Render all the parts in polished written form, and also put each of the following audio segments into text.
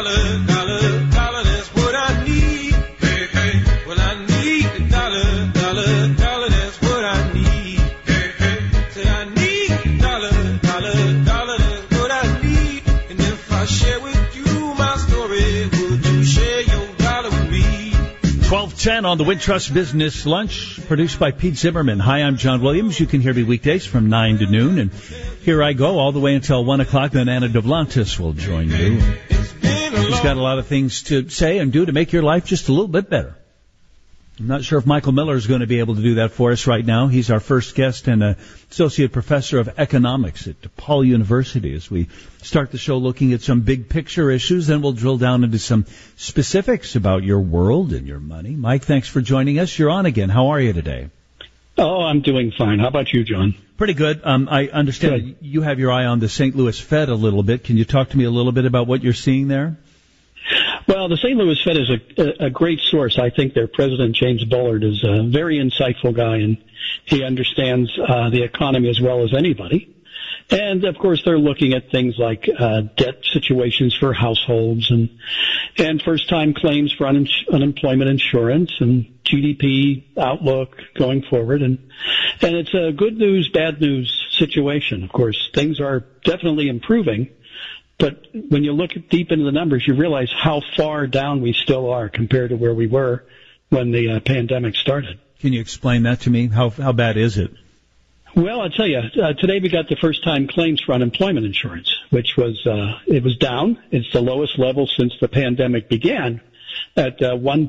dollar, that's what I need. Hey, hey. Well, I need a dollar, that's what I need. Hey, hey. Say I need a dollar, that's what I need. And if I share with you my story, would you share your dollar with me? 12:10 on the Wintrust Business Lunch, produced by Pete Zimmerman. Hi, I'm John Williams. You can hear me weekdays from 9 to noon, and here I go all the way until 1 o'clock. Then Anna Duplantis will join you. She's got a lot of things to say and do to make your life just a little bit better. I'm not sure if Michael Miller is going to be able to do that for us right now. He's our first guest and an associate professor of economics at DePaul University as we start the show looking at some big picture issues. Then we'll drill down into some specifics about your world and your money. Mike, thanks for joining us. You're on again. How are you today? Oh, I'm doing fine. How about you, John? Pretty good. I understand you have your eye on the St. Louis Fed a little bit. Can you talk to me a little bit about what you're seeing there? Well, the St. Louis Fed is a great source. I think their president, James Bullard, is a very insightful guy, and he understands the economy as well as anybody. And, of course, they're looking at things like debt situations for households and first-time claims for unemployment insurance and GDP outlook going forward. And it's a good news, bad news situation. Of course, things are definitely improving. But when you look deep into the numbers, you realize how far down we still are compared to where we were when the pandemic started. Can you explain that to me? How bad is it? Well, I'll tell you, today we got the first-time claims for unemployment insurance, which was, it was down. It's the lowest level since the pandemic began at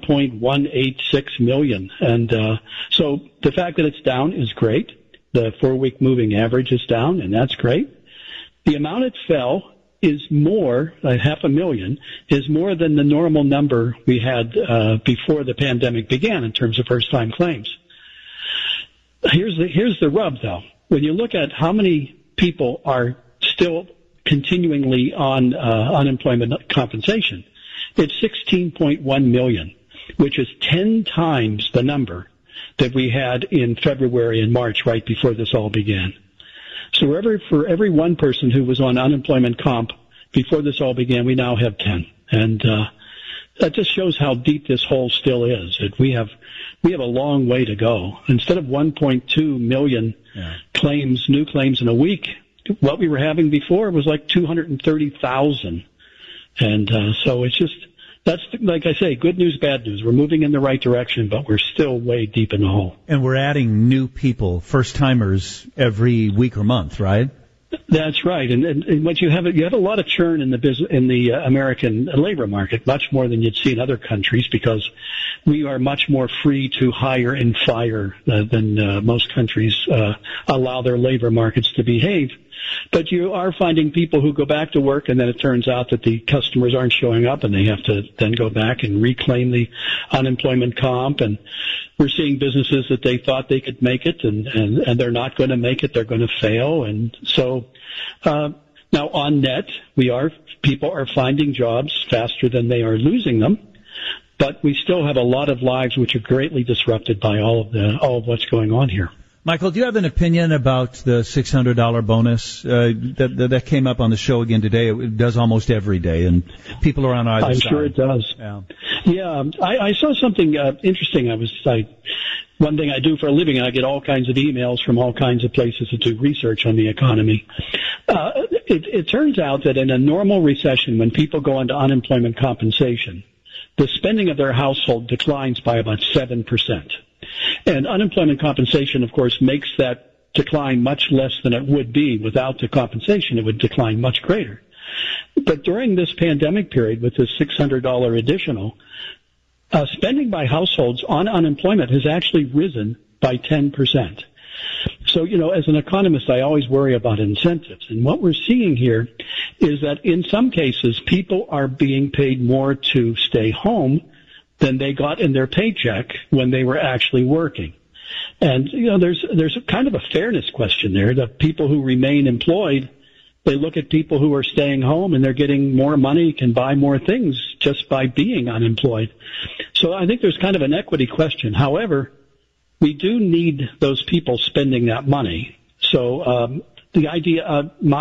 1.186 million. And so the fact that it's down is great. The 4-week moving average is down, and that's great. The amount it fell is more, 500,000, is more than the normal number we had before the pandemic began in terms of first-time claims. Here's the rub, though. When you look at how many people are still continuingly on unemployment compensation, it's 16.1 million, which is 10 times the number that we had in February and March, right before this all began. So for every one person who was on unemployment comp before this all began, we now have 10. And that just shows how deep this hole still is. We have a long way to go. Instead of 1.2 million new claims in a week, what we were having before was like 230,000. And so it's just, that's, like I say, good news, bad news. We're moving in the right direction, but we're still way deep in the hole. And we're adding new people, first-timers, every week or month, right? That's right. And what you have a lot of churn in the American labor market, much more than you'd see in other countries, because we are much more free to hire and fire than most countries allow their labor markets to behave. But you are finding people who go back to work, and then it turns out that the customers aren't showing up, and they have to then go back and reclaim the unemployment comp. And we're seeing businesses that they thought they could make it, and they're not going to make it. They're going to fail. And so now on net, people are finding jobs faster than they are losing them. But we still have a lot of lives which are greatly disrupted by all of what's going on here. Michael, do you have an opinion about the $600 bonus that came up on the show again today? It does almost every day, and people are on either side. I'm sure it does. Yeah. I saw something interesting. One thing I do for a living, I get all kinds of emails from all kinds of places to do research on the economy. It turns out that in a normal recession, when people go into unemployment compensation, the spending of their household declines by about 7%. And unemployment compensation, of course, makes that decline much less than it would be without the compensation. It would decline much greater. But during this pandemic period, with this $600 additional, spending by households on unemployment has actually risen by 10%. So, as an economist, I always worry about incentives. And what we're seeing here is that in some cases, people are being paid more to stay home than they got in their paycheck when they were actually working. And, there's a kind of a fairness question there. The people who remain employed, they look at people who are staying home and they're getting more money, can buy more things just by being unemployed. So I think there's kind of an equity question. However, we do need those people spending that money. So the idea of my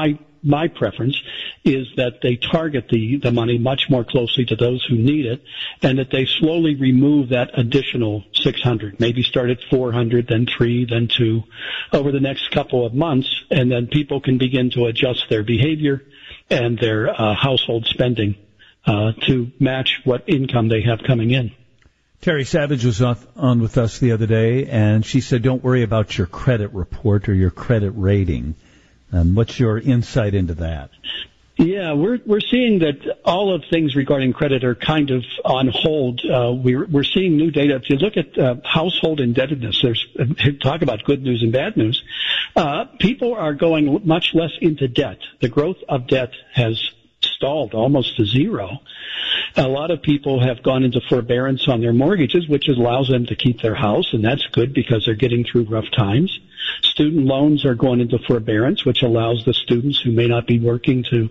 my preference is that they target the money much more closely to those who need it, and that they slowly remove that additional $600. Maybe start at $400, then $300, then $200 over the next couple of months, and then people can begin to adjust their behavior and their household spending to match what income they have coming in. Terry Savage was on with us the other day, and she said, don't worry about your credit report or your credit rating. What's your insight into that? Yeah, we're seeing that all of things regarding credit are kind of on hold. We're seeing new data. If you look at household indebtedness, there's talk about good news and bad news. People are going much less into debt. The growth of debt has stalled almost to zero. A lot of people have gone into forbearance on their mortgages, which allows them to keep their house, and that's good because they're getting through rough times. Student loans are going into forbearance, which allows the students who may not be working to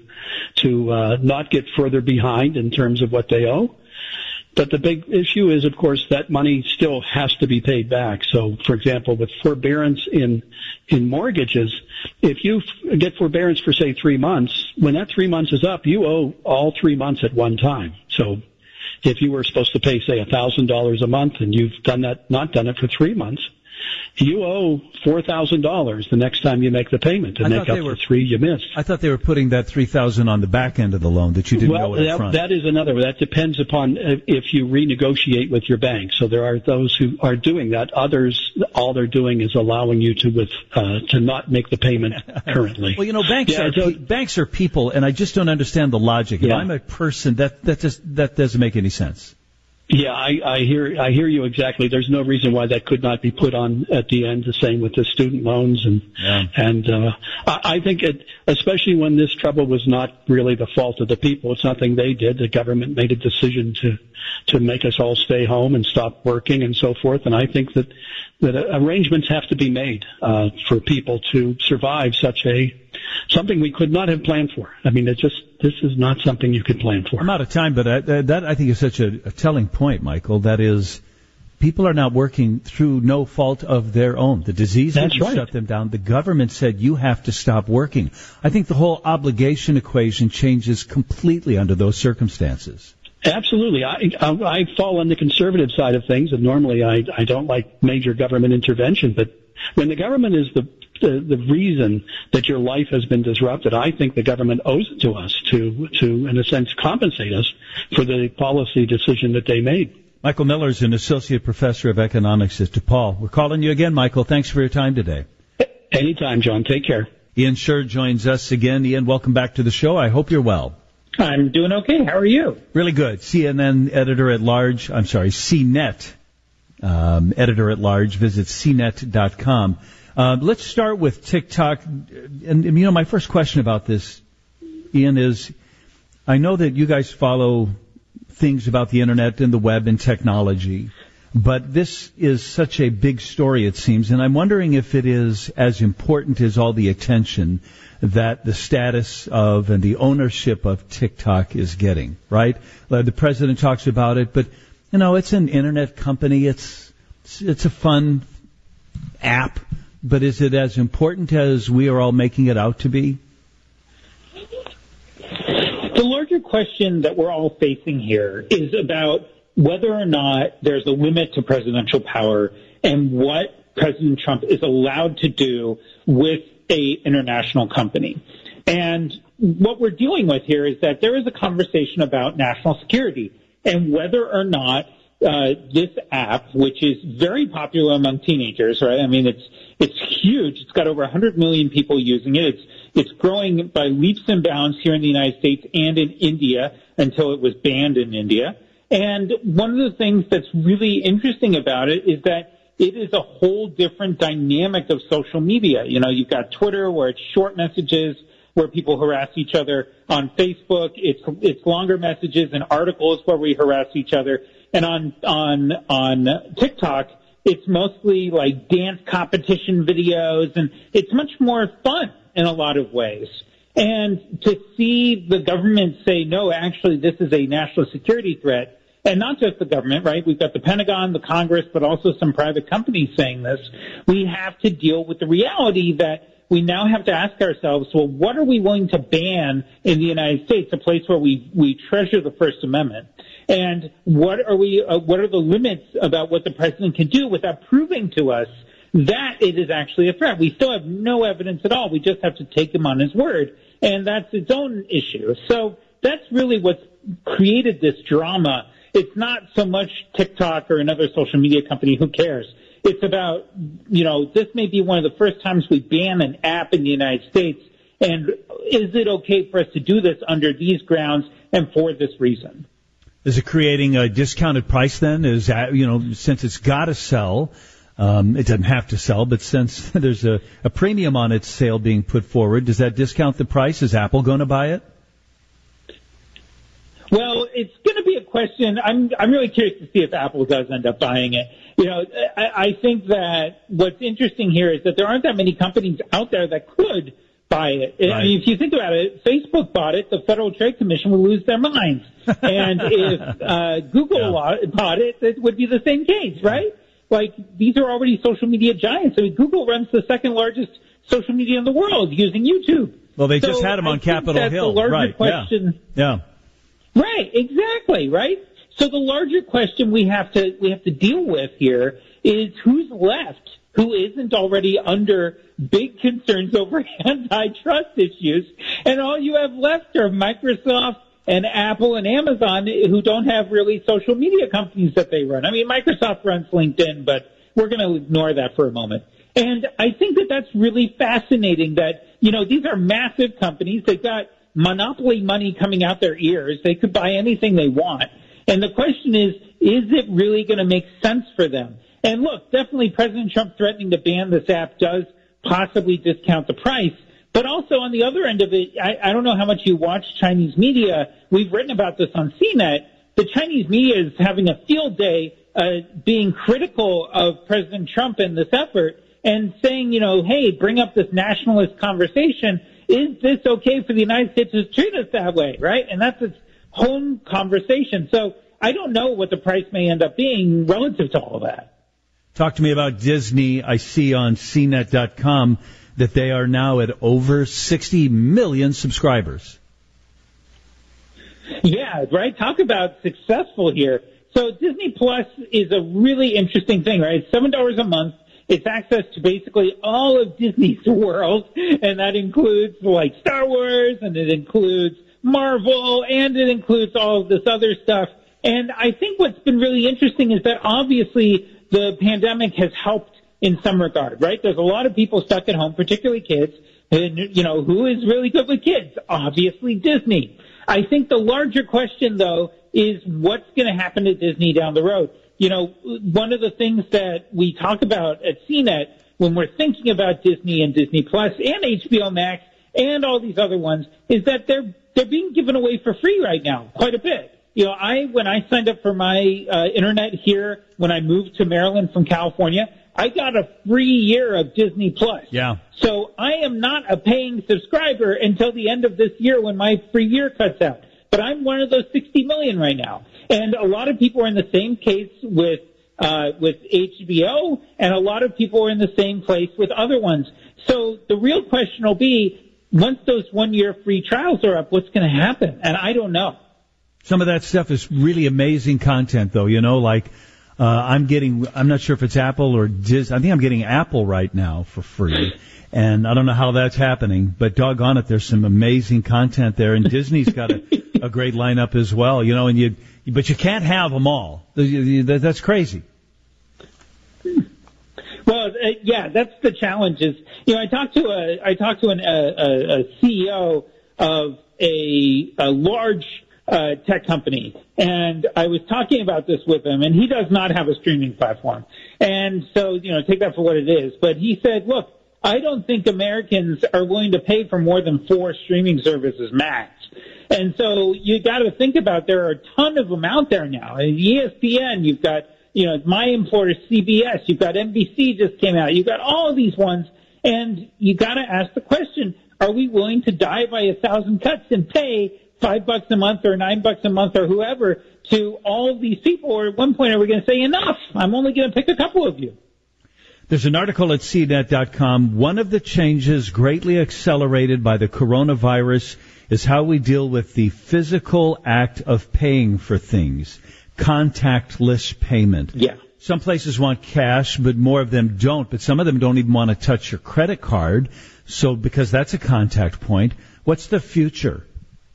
not get further behind in terms of what they owe. But the big issue is, of course, that money still has to be paid back. So, for example, with forbearance in mortgages, if you get forbearance for, say, 3 months, when that 3 months is up, you owe all 3 months at one time. So if you were supposed to pay, say, $1,000 a month and you've not done it for 3 months, you owe $4,000 the next time you make the payment to make up the three you missed. I thought they were putting that $3,000 on the back end of the loan that you didn't know up front. That is another. That depends upon if you renegotiate with your bank. So there are those who are doing that. Others, all they're doing is allowing you to not make the payment currently. Well, banks are people, and I just don't understand the logic. If I'm a person, that doesn't make any sense. Yeah, I hear you exactly. There's no reason why that could not be put on at the end. The same with the student loans, and I think especially when this trouble was not really the fault of the people. It's nothing they did. The government made a decision to make us all stay home and stop working and so forth. And I think that arrangements have to be made for people to survive something we could not have planned for. I mean, this is not something you could plan for. I'm out of time, but that I think is such a telling point, Michael. That is, people are not working through no fault of their own. The disease didn't shut them down. The government said you have to stop working. I think the whole obligation equation changes completely under those circumstances. Absolutely. I fall on the conservative side of things, and normally I don't like major government intervention, but when the government is the reason that your life has been disrupted, I think the government owes it to us to in a sense compensate us for the policy decision that they made. Michael Miller is an associate professor of economics at DePaul. We're calling you again, Michael. Thanks for your time today. Anytime, John. Take care. Ian Sherr joins us again. Ian, welcome back to the show. I hope you're well. I'm doing okay. How are you? Really good. CNN editor at large. I'm sorry, CNET editor at large. Visit cnet.com. Let's start with TikTok. And my first question about this, Ian, is I know that you guys follow things about the internet and the web and technology, but this is such a big story, it seems, and I'm wondering if it is as important as all the attention that the status of and the ownership of TikTok is getting, right? The president talks about it, but, it's an internet company. It's a fun app, but is it as important as we are all making it out to be? The larger question that we're all facing here is about whether or not there's a limit to presidential power and what President Trump is allowed to do with a international company. And what we're dealing with here is that there is a conversation about national security and whether or not this app, which is very popular among teenagers, right? I mean, it's huge. It's got over 100 million people using it. It's growing by leaps and bounds here in the United States and in India until it was banned in India. And one of the things that's really interesting about it is that it is a whole different dynamic of social media. You've got Twitter where it's short messages where people harass each other. On Facebook, it's longer messages and articles where we harass each other. And on TikTok, it's mostly like dance competition videos, and it's much more fun in a lot of ways. And to see the government say, no, actually, this is a national security threat, and not just the government, right? We've got the Pentagon, the Congress, but also some private companies saying this. We have to deal with the reality that we now have to ask ourselves, well, what are we willing to ban in the United States, a place where we treasure the First Amendment? And what are the limits about what the president can do without proving to us that it is actually a threat? We still have no evidence at all. We just have to take him on his word. And that's its own issue. So that's really what's created this drama. It's not so much TikTok or another social media company. Who cares? It's about, this may be one of the first times we ban an app in the United States. And is it okay for us to do this under these grounds and for this reason? Is it creating a discounted price then? Is that, since it's got to sell, it doesn't have to sell, but since there's a premium on its sale being put forward, does that discount the price? Is Apple going to buy it? Well, it's going to be a question. I'm really curious to see if Apple does end up buying it. I think that what's interesting here is that there aren't that many companies out there that could buy it. Right. I mean, if you think about it, Facebook bought it, the Federal Trade Commission would lose their minds. And if Google bought it, it would be the same case, right? Like, these are already social media giants. I mean, Google runs the second largest social media in the world using YouTube. Well, they just had them on Capitol Hill. The larger right. question. Yeah. Right, exactly, right? So the larger question we have to deal with here is who's left who isn't already under big concerns over antitrust issues, and all you have left are Microsoft and Apple and Amazon, who don't have really social media companies that they run. I mean, Microsoft runs LinkedIn, but we're going to ignore that for a moment. And I think that that's really fascinating that, these are massive companies. They've got monopoly money coming out their ears. They could buy anything they want. And the question is it really going to make sense for them? And look, definitely President Trump threatening to ban this app does possibly discount the price. But also on the other end of it, I don't know how much you watch Chinese media. We've written about this on CNET. The Chinese media is having a field day being critical of President Trump and this effort and saying, hey, bring up this nationalist conversation. Is this okay for the United States to treat us that way, right? And that's its whole conversation. So I don't know what the price may end up being relative to all that. Talk to me about Disney. I see on CNET.com that they are now at over 60 million subscribers. Yeah, right? Talk about successful here. So Disney Plus is a really interesting thing, right? It's $7 a month. It's access to basically all of Disney's world, and that includes like Star Wars, and it includes Marvel, and it includes all of this other stuff. And I think what's been really interesting is that obviously the pandemic has helped in some regard, right? There's a lot of people stuck at home, particularly kids, and, who is really good with kids? Obviously Disney. I think the larger question, though, is what's going to happen to Disney down the road? One of the things that we talk about at CNET when we're thinking about Disney and Disney Plus and HBO Max and all these other ones is that they're being given away for free right now, quite a bit. When I signed up for my internet here when I moved to Maryland from California, I got a free year of Disney Plus. Yeah. So I am not a paying subscriber until the end of this year when my free year cuts out. But I'm one of those 60 million right now. And a lot of people are in the same case with HBO, and a lot of people are in the same place with other ones. So the real question will be, once those 1 year free trials are up, what's going to happen? And I don't know. Some of that stuff is really amazing content, though. I'm not sure if it's Apple or Disney. I think I'm getting Apple right now for free. And I don't know how that's happening, but doggone it, there's some amazing content there. And Disney's got a great lineup as well, but you can't have them all. That's crazy. Well, yeah, that's the challenge. I talked to a CEO of a large tech company, and I was talking about this with him, and he does not have a streaming platform. And so, take that for what it is. But he said, look, I don't think Americans are willing to pay for more than 4 streaming services max. And so you got to think about there are a ton of them out there now. ESPN, you've got, my employer CBS, you've got NBC just came out, you've got all of these ones, and you got to ask the question, are we willing to die by 1,000 cuts and pay $5 a month or $9 a month or whoever to all of these people? Or at one point are we going to say enough? I'm only going to pick a couple of you. There's an article at CNET.com. One of the changes greatly accelerated by the coronavirus is how we deal with the physical act of paying for things. Contactless payment. Yeah. Some places want cash, but more of them don't. But some of them don't even want to touch your credit card. So because that's a contact point, what's the future?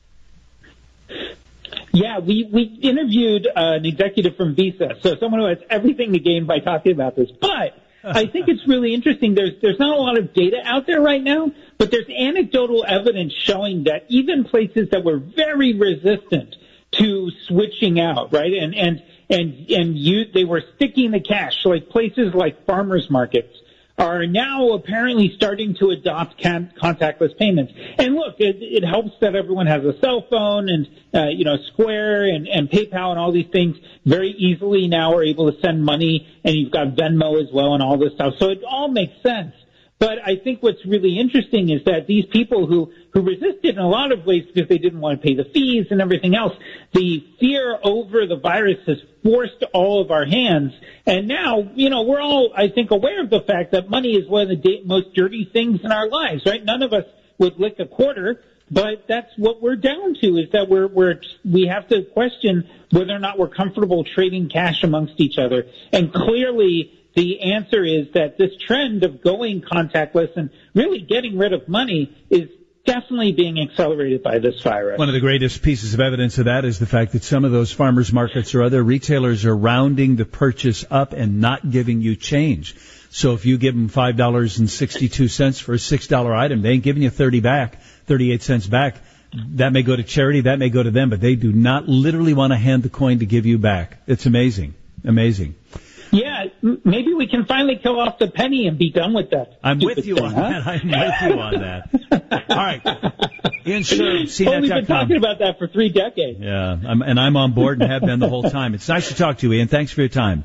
Yeah, we interviewed an executive from Visa, so someone who has everything to gain by talking about this. But I think it's really interesting. There's not a lot of data out there right now, but there's anecdotal evidence showing that even places that were very resistant to switching out, right, they were sticking the cash, like places like farmers markets are now apparently starting to adopt contactless payments. And look, it helps that everyone has a cell phone and, Square and PayPal and all these things very easily now are able to send money, and you've got Venmo as well and all this stuff. So it all makes sense. But I think what's really interesting is that these people who resisted in a lot of ways because they didn't want to pay the fees and everything else, the fear over the virus has forced all of our hands. And now, we're all, I think, aware of the fact that money is one of the most dirty things in our lives, right? None of us would lick a quarter, but that's what we're down to, is that we have to question whether or not we're comfortable trading cash amongst each other. And clearly, the answer is that this trend of going contactless and really getting rid of money is definitely being accelerated by this virus. One of the greatest pieces of evidence of that is the fact that some of those farmers markets or other retailers are rounding the purchase up and not giving you change. So if you give them $5.62 for a $6 item, they ain't giving you 38 cents back. That may go to charity, that may go to them, but they do not literally want to hand the coin to give you back. It's amazing. Amazing. Yeah, maybe we can finally kill off the penny and be done with that. I'm with you on that. I'm with you on that. All right. Ian Sherr, CNET.com. Well, we've been talking about that for 3 decades. Yeah, I'm on board and have been the whole time. It's nice to talk to you, Ian. Thanks for your time.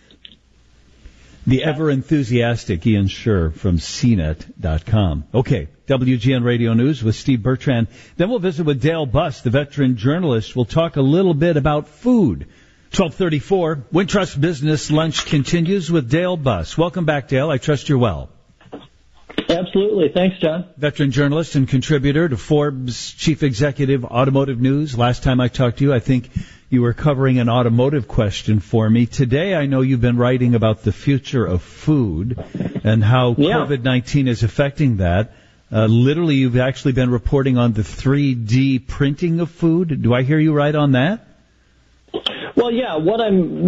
The ever-enthusiastic Ian Sherr from CNET.com. Okay, WGN Radio News with Steve Bertrand. Then we'll visit with Dale Buss, the veteran journalist. We'll talk a little bit about food. 12:34, Wintrust Business Lunch continues with Dale Buss. Welcome back, Dale. I trust you're well. Absolutely. Thanks, John. Veteran journalist and contributor to Forbes Chief Executive Automotive News. Last time I talked to you, I think you were covering an automotive question for me. Today, I know you've been writing about the future of food and how COVID-19 is affecting that. Literally, you've actually been reporting on the 3D printing of food. Do I hear you right on that? Well, yeah, what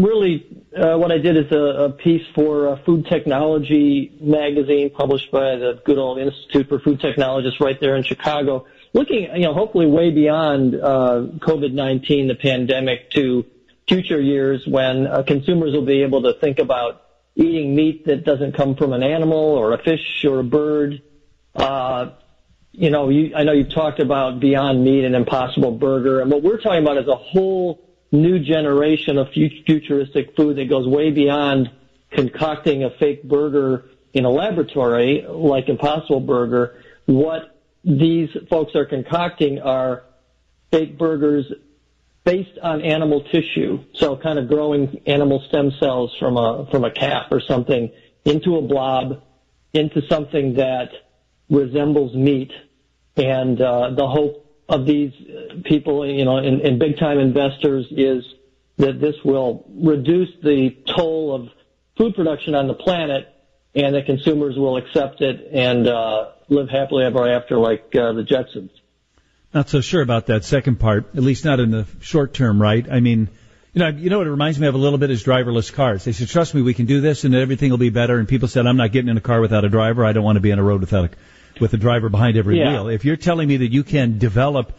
I did is a piece for Food Technology magazine published by the good old Institute for Food Technologists right there in Chicago, looking, hopefully way beyond COVID-19, the pandemic, to future years when consumers will be able to think about eating meat that doesn't come from an animal or a fish or a bird. I know you've talked about Beyond Meat and Impossible Burger, and what we're talking about is a whole new generation of futuristic food that goes way beyond concocting a fake burger in a laboratory like Impossible Burger. What these folks are concocting are fake burgers based on animal tissue, so kind of growing animal stem cells from a calf or something into a blob, into something that resembles meat. And the hope of these people, and big-time investors is that this will reduce the toll of food production on the planet and that consumers will accept it and live happily ever after like the Jetsons. Not so sure about that second part, at least not in the short term, right? I mean, what it reminds me of a little bit is driverless cars. They said, trust me, we can do this and everything will be better. And people said, I'm not getting in a car without a driver. I don't want to be on a road with a driver behind every wheel. If you're telling me that you can develop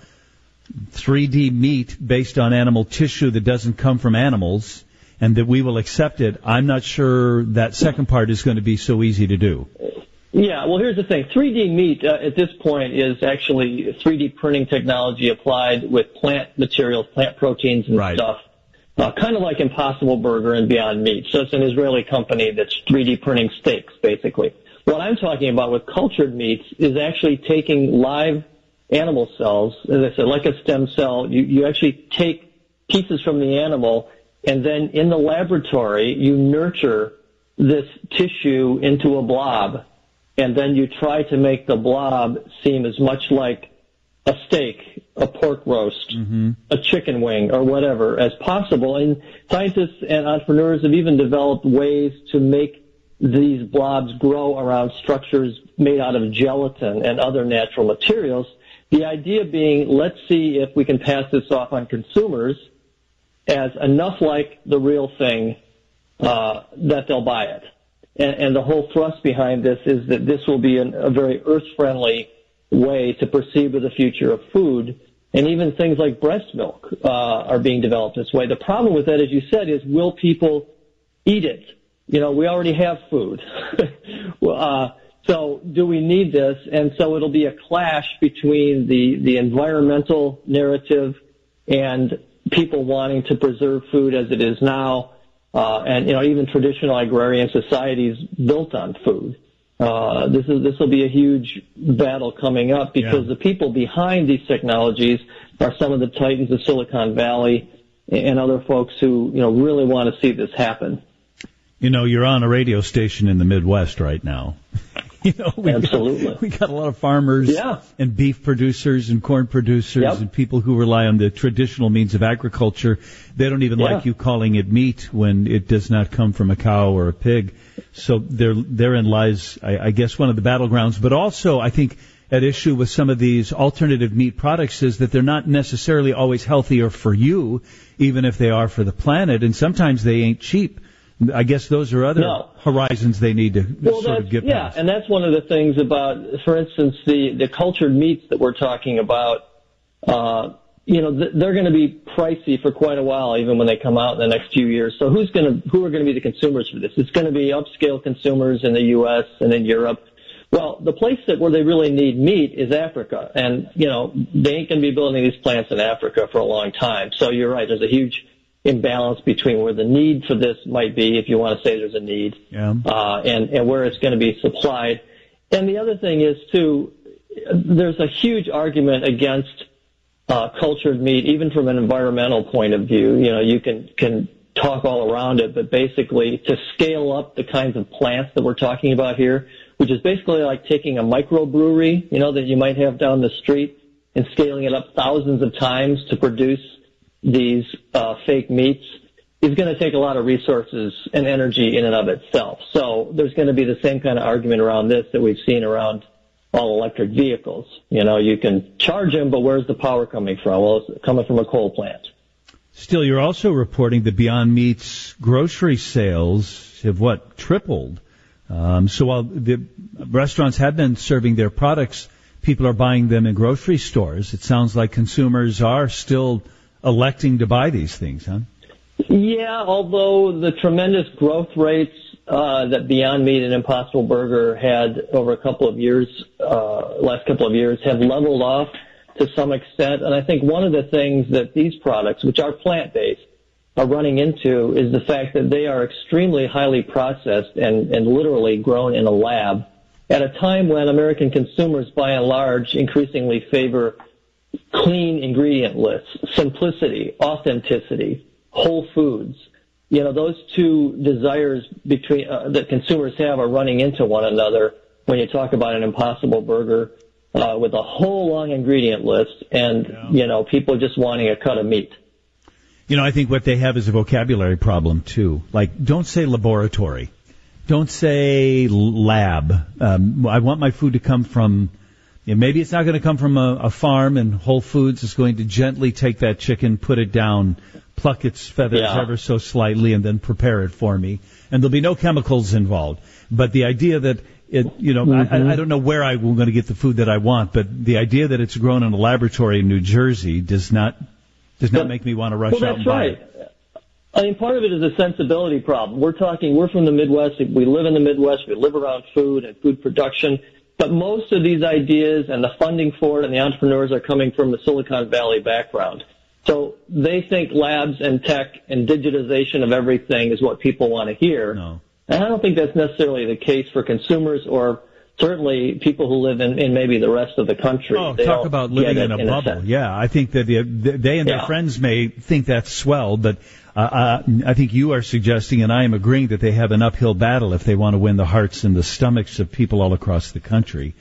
3D meat based on animal tissue that doesn't come from animals and that we will accept it, I'm not sure that second part is going to be so easy to do. Yeah, well, here's the thing. 3D meat at this point is actually 3D printing technology applied with plant materials, plant proteins and stuff, kind of like Impossible Burger and Beyond Meat. So it's an Israeli company that's 3D printing steaks, basically. What I'm talking about with cultured meats is actually taking live animal cells, as I said, like a stem cell. You actually take pieces from the animal, and then in the laboratory, you nurture this tissue into a blob, and then you try to make the blob seem as much like a steak, a pork roast, a chicken wing, or whatever as possible. And scientists and entrepreneurs have even developed ways to make these blobs grow around structures made out of gelatin and other natural materials. The idea being, let's see if we can pass this off on consumers as enough like the real thing that they'll buy it. And the whole thrust behind this is that this will be a very earth-friendly way to proceed with the future of food. And even things like breast milk are being developed this way. The problem with that, as you said, is will people eat it? You know, we already have food. So do we need this? And so it'll be a clash between the environmental narrative and people wanting to preserve food as it is now. And, you know, even traditional agrarian societies built on food. This will be a huge battle coming up because the people behind these technologies are some of the titans of Silicon Valley and other folks who, you know, really want to see this happen. You know, you're on a radio station in the Midwest right now. You know, we got a lot of farmers and beef producers and corn producers and people who rely on the traditional means of agriculture. They don't even like you calling it meat when it does not come from a cow or a pig. So therein lies, I guess, one of the battlegrounds. But also, I think, at issue with some of these alternative meat products is that they're not necessarily always healthier for you, even if they are for the planet. And sometimes they ain't cheap. I guess those are other horizons they need to sort of get past. Yeah, and that's one of the things about, for instance, the cultured meats that we're talking about. You know, they're going to be pricey for quite a while, even when they come out in the next few years. So who are going to be the consumers for this? It's going to be upscale consumers in the U.S. and in Europe. Well, the place where they really need meat is Africa, and you know they ain't going to be building these plants in Africa for a long time. So you're right. There's a huge imbalance between where the need for this might be, if you want to say there's a need, and where it's going to be supplied. And the other thing is, too, there's a huge argument against cultured meat, even from an environmental point of view. You know, you can talk all around it, but basically to scale up the kinds of plants that we're talking about here, which is basically like taking a microbrewery, you know, that you might have down the street and scaling it up thousands of times to produce these fake meats, is going to take a lot of resources and energy in and of itself. So there's going to be the same kind of argument around this that we've seen around all electric vehicles. You know, you can charge them, but where's the power coming from? Well, it's coming from a coal plant. Still, you're also reporting that Beyond Meat's grocery sales have, tripled? So while the restaurants have been serving their products, people are buying them in grocery stores. It sounds like consumers are still electing to buy these things, huh? Yeah, although the tremendous growth rates that Beyond Meat and Impossible Burger had over last couple of years, have leveled off to some extent. And I think one of the things that these products, which are plant-based, are running into is the fact that they are extremely highly processed and literally grown in a lab at a time when American consumers, by and large, increasingly favor clean ingredient lists, simplicity, authenticity, whole foods. You know, those two desires between that consumers have are running into one another when you talk about an Impossible Burger with a whole long ingredient list and, you know, people just wanting a cut of meat. You know, I think what they have is a vocabulary problem, too. Like, don't say laboratory. Don't say lab. I want my food to come from... Yeah, maybe it's not going to come from a farm, and Whole Foods is going to gently take that chicken, put it down, pluck its feathers ever so slightly, and then prepare it for me. And there'll be no chemicals involved. But the idea that it, you know, I don't know where I'm going to get the food that I want, but the idea that it's grown in a laboratory in New Jersey does not make me want to rush out and buy it. I mean, part of it is a sensibility problem. We're from the Midwest. We live in the Midwest. We live around food and food production. But most of these ideas and the funding for it and the entrepreneurs are coming from the Silicon Valley background. So they think labs and tech and digitization of everything is what people want to hear. No. And I don't think that's necessarily the case for consumers or certainly people who live in maybe the rest of the country. Oh, they talk don't about living get in it a bubble. sense. Yeah, I think that they and their friends may think that's swell, but I think you are suggesting, and I am agreeing, that they have an uphill battle if they want to win the hearts and the stomachs of people all across the country.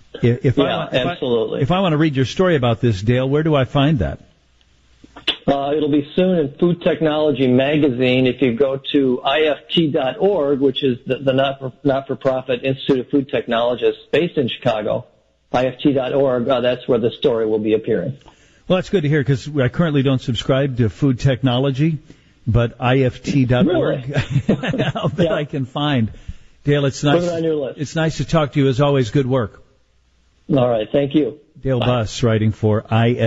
Absolutely. If I want to read your story about this, Dale, where do I find that? It'll be soon in Food Technology Magazine. If you go to IFT.org, which is the not-for-profit Institute of Food Technologists based in Chicago, IFT.org, that's where the story will be appearing. Well, that's good to hear, because I currently don't subscribe to Food Technology, but IFT.org, that I can find. Dale, it's nice. Put it on your list. It's nice to talk to you. As always, good work. All right, thank you. Dale Buss, writing for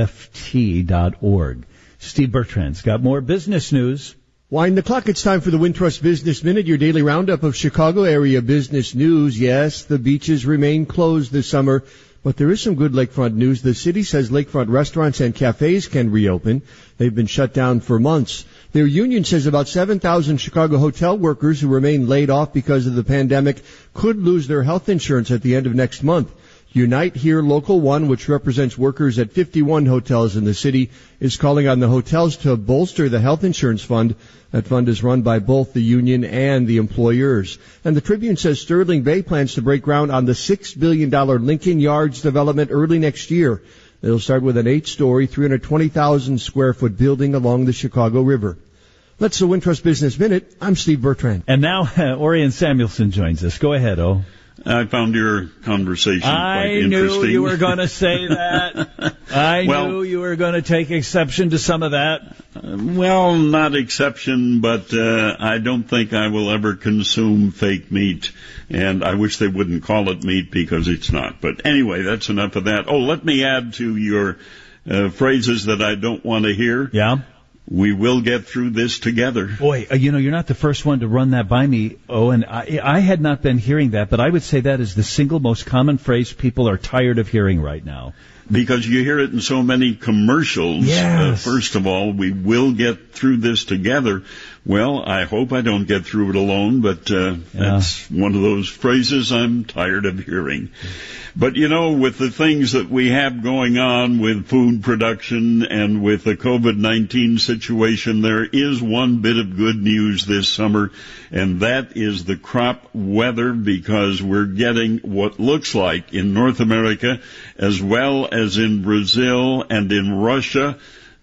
IFT.org. Steve Bertrand's got more business news. Wind the clock. It's time for the Wintrust Business Minute, your daily roundup of Chicago area business news. Yes, the beaches remain closed this summer, but there is some good lakefront news. The city says lakefront restaurants and cafes can reopen. They've been shut down for months. Their union says about 7,000 Chicago hotel workers who remain laid off because of the pandemic could lose their health insurance at the end of next month. Unite Here Local 1, which represents workers at 51 hotels in the city, is calling on the hotels to bolster the health insurance fund. That fund is run by both the union and the employers. And the Tribune says Sterling Bay plans to break ground on the $6 billion Lincoln Yards development early next year. It'll start with an 8-story, 320,000-square-foot building along the Chicago River. That's the Wintrust Business Minute. I'm Steve Bertrand. And now Orion Samuelson joins us. Go ahead, O. I found your conversation quite interesting. I knew you were going to say that. I knew you were going to take exception to some of that. Well, not exception, but I don't think I will ever consume fake meat. And I wish they wouldn't call it meat because it's not. But anyway, that's enough of that. Oh, let me add to your phrases that I don't want to hear. Yeah. We will get through this together. Boy, you're not the first one to run that by me, and I had not been hearing that, but I would say that is the single most common phrase people are tired of hearing right now. Because you hear it in so many commercials. Yes. First of all, we will get through this together. Well, I hope I don't get through it alone, but that's one of those phrases I'm tired of hearing. But, with the things that we have going on with food production and with the COVID-19 situation, there is one bit of good news this summer, and that is the crop weather, because we're getting what looks like in North America, as well as in Brazil and in Russia,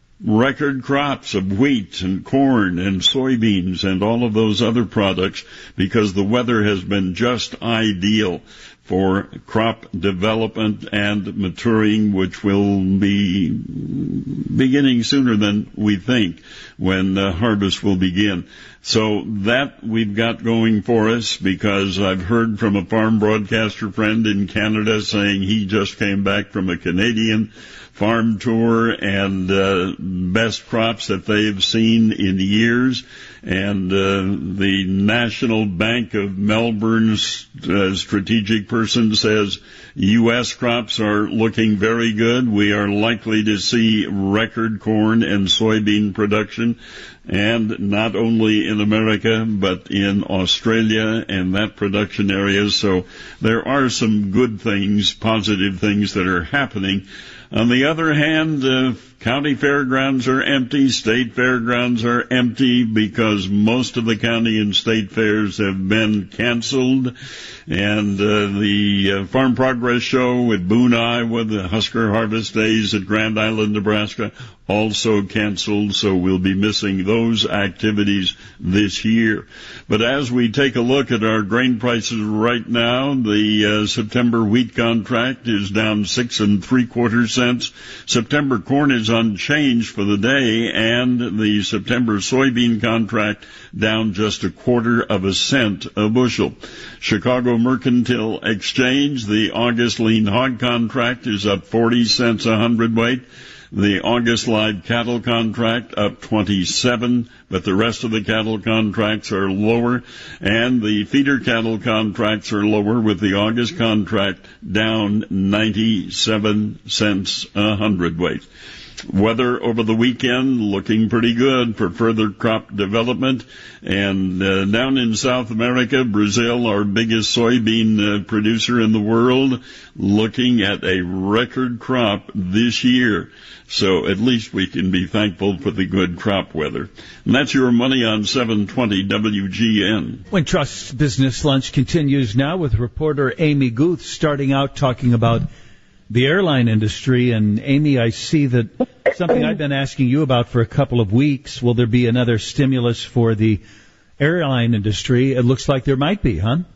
record crops of wheat and corn and soybeans and all of those other products, because the weather has been just ideal for crop development and maturing, which will be beginning sooner than we think when harvest will begin. So that we've got going for us, because I've heard from a farm broadcaster friend in Canada saying he just came back from a Canadian farm tour, and best crops that they've seen in years. And the National Bank of Melbourne's strategic person says U.S. crops are looking very good. We are likely to see record corn and soybean production, and not only in America, but in Australia and that production area. So there are some good things, positive things that are happening. On the other hand, county fairgrounds are empty, state fairgrounds are empty, because most of the county and state fairs have been canceled. And the Farm Progress Show at Boone, Iowa, the Husker Harvest Days at Grand Island, Nebraska, also canceled, so we'll be missing those activities this year. But as we take a look at our grain prices right now, the September wheat contract is down 6 3/4 cents. September corn is unchanged for the day, and the September soybean contract down just 1/4 cent a bushel. Chicago Mercantile Exchange, the August lean hog contract is up 40 cents a hundredweight. The August live cattle contract up 27, but the rest of the cattle contracts are lower, and the feeder cattle contracts are lower, with the August contract down 97 cents a hundredweight. Weather over the weekend looking pretty good for further crop development. And down in South America, Brazil, our biggest soybean producer in the world, looking at a record crop this year. So at least we can be thankful for the good crop weather. And that's your Money on 720 WGN. Wintrust Business Lunch continues now with reporter Amy Guth starting out talking about the airline industry. And Amy, I see that something I've been asking you about for a couple of weeks. Will there be another stimulus for the airline industry? It looks like there might be, huh?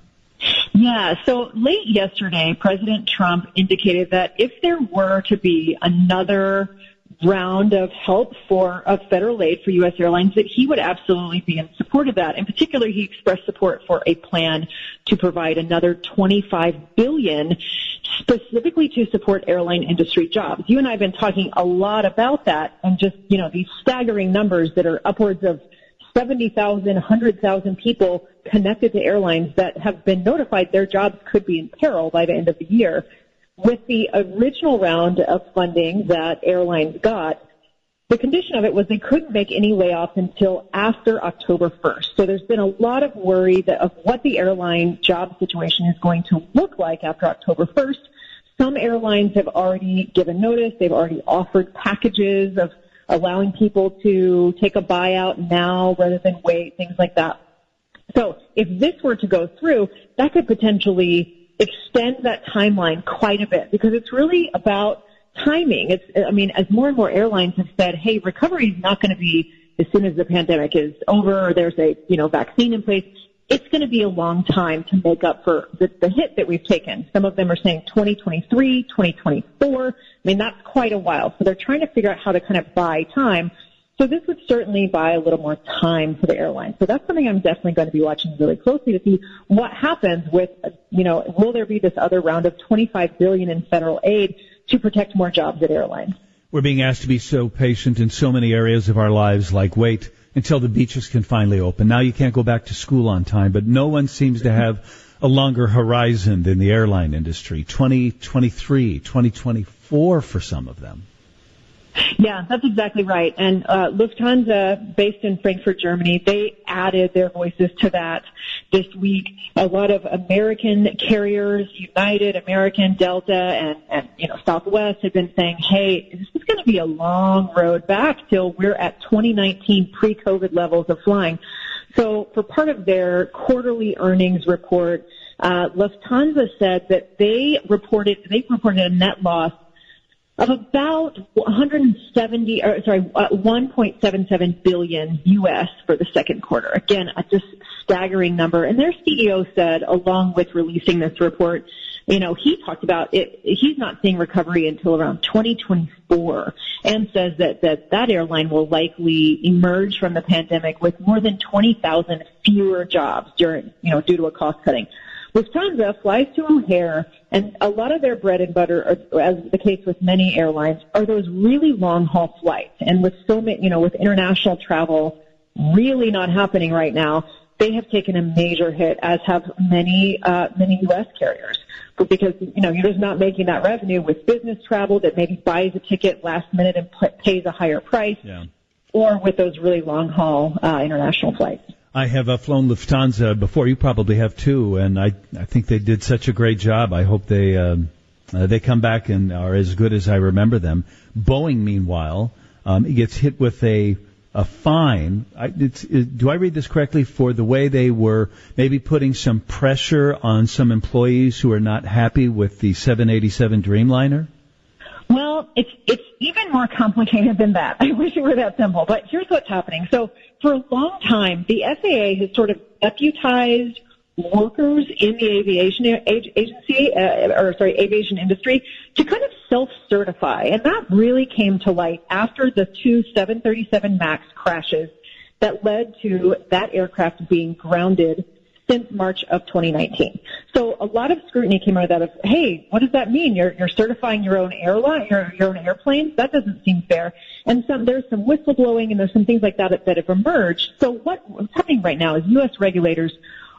Yeah, so late yesterday, President Trump indicated that if there were to be another round of help of federal aid for U.S. airlines, that he would absolutely be in support of that. In particular, he expressed support for a plan to provide another $25 billion specifically to support airline industry jobs. You and I have been talking a lot about that, and just, these staggering numbers that are upwards of 70,000, 100,000 people connected to airlines that have been notified their jobs could be in peril by the end of the year. With the original round of funding that airlines got, the condition of it was they couldn't make any layoffs until after October 1st. So there's been a lot of worry of what the airline job situation is going to look like after October 1st. Some airlines have already given notice. They've already offered packages of allowing people to take a buyout now rather than wait, things like that. So if this were to go through, that could potentially extend that timeline quite a bit, because it's really about timing. As more and more airlines have said, hey, recovery is not going to be as soon as the pandemic is over or there's a, vaccine in place. It's going to be a long time to make up for the hit that we've taken. Some of them are saying 2023, 2024. That's quite a while. So they're trying to figure out how to kind of buy time. So this would certainly buy a little more time for the airline. So that's something I'm definitely going to be watching really closely to see what happens with, will there be this other round of $25 billion in federal aid to protect more jobs at airlines? We're being asked to be so patient in so many areas of our lives, like wait until the beaches can finally open. Now you can't go back to school on time, but no one seems to have a longer horizon than the airline industry. 2023, 2024 for some of them. Yeah, that's exactly right. And Lufthansa, based in Frankfurt, Germany, they added their voices to that this week. A lot of American carriers, United, American, Delta, and Southwest have been saying, hey, this is going to be a long road back till we're at 2019 pre-COVID levels of flying. So for part of their quarterly earnings report, Lufthansa said that they reported a net loss of about 1.77 billion U.S. for the second quarter. Again, a just staggering number. And their CEO said, along with releasing this report, he talked about it. He's not seeing recovery until around 2024, and says that airline will likely emerge from the pandemic with more than 20,000 fewer jobs due to a cost cutting. Lufthansa flies to O'Hare, and a lot of their bread and butter, as the case with many airlines, are those really long-haul flights. And with so many, with international travel really not happening right now, they have taken a major hit, as have many U.S. carriers. Because, you're just not making that revenue with business travel that maybe buys a ticket last minute and pays a higher price, or with those really long-haul international flights. I have flown Lufthansa before. You probably have too, and I think they did such a great job. I hope they come back and are as good as I remember them. Boeing, meanwhile, gets hit with a fine. Do I read this correctly? For the way they were maybe putting some pressure on some employees who are not happy with the 787 Dreamliner? Well, it's even more complicated than that. I wish it were that simple, but here's what's happening. So for a long time, the FAA has sort of deputized workers in the aviation aviation industry to kind of self-certify. And that really came to light after the two 737 MAX crashes that led to that aircraft being grounded since March of 2019. So a lot of scrutiny came out of that of, hey, what does that mean? You're certifying your own airline, your own airplanes? That doesn't seem fair. And there's some whistleblowing and there's some things like that have emerged. So what's happening right now is U.S. regulators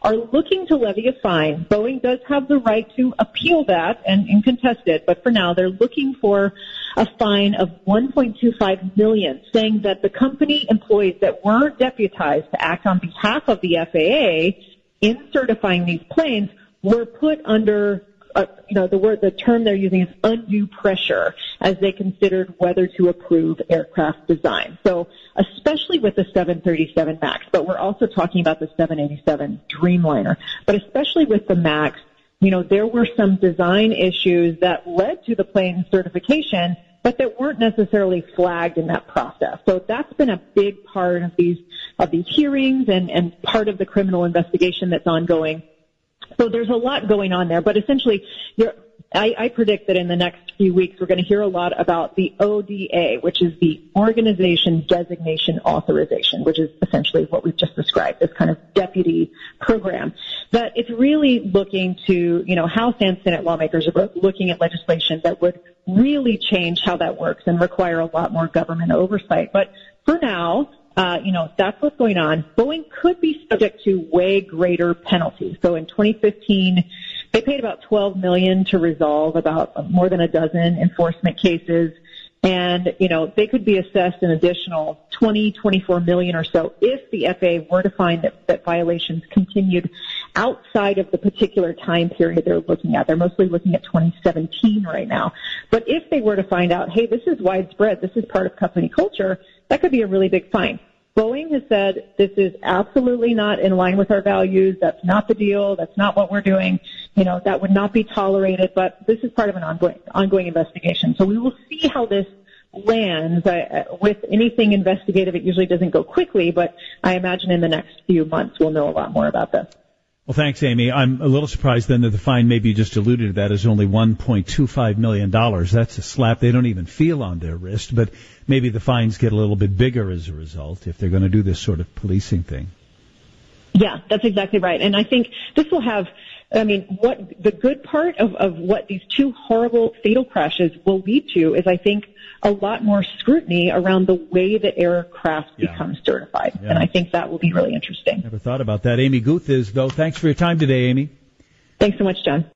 are looking to levy a fine. Boeing does have the right to appeal that and contest it, but for now they're looking for a fine of $1.25 million, saying that the company employees that were deputized to act on behalf of the FAA in certifying these planes were put under the term they're using is undue pressure as they considered whether to approve aircraft design. So especially with the 737 MAX, but we're also talking about the 787 Dreamliner, but especially with the MAX, there were some design issues that led to the plane certification, but that weren't necessarily flagged in that process. So that's been a big part of these hearings and part of the criminal investigation that's ongoing. So there's a lot going on there, but essentially, I predict that in the next few weeks we're going to hear a lot about the ODA, which is the Organization Designation Authorization, which is essentially what we've just described, this kind of deputy program. That it's really looking to, House and Senate lawmakers are both looking at legislation that would really change how that works and require a lot more government oversight. But for now, that's what's going on. Boeing could be subject to way greater penalties. So in 2015, they paid about $12 million to resolve about more than a dozen enforcement cases. And, they could be assessed an additional $24 million or so if the FAA were to find that violations continued outside of the particular time period they're looking at. They're mostly looking at 2017 right now. But if they were to find out, hey, this is widespread, this is part of company culture, that could be a really big fine. Boeing has said this is absolutely not in line with our values. That's not the deal. That's not what we're doing. That would not be tolerated. But this is part of an ongoing investigation. So we will see how this lands. With anything investigative, it usually doesn't go quickly, but I imagine in the next few months we'll know a lot more about this. Well, thanks, Amy. I'm a little surprised then that the fine, maybe you just alluded to that, is only $1.25 million. That's a slap they don't even feel on their wrist, but maybe the fines get a little bit bigger as a result if they're going to do this sort of policing thing. Yeah, that's exactly right. And I think this will have, what the good part of what these two horrible fatal crashes will lead to is, I think, a lot more scrutiny around the way the aircraft becomes certified. Yeah. And I think that will be really interesting. Never thought about that. Amy Guth is, though. Thanks for your time today, Amy. Thanks so much, John.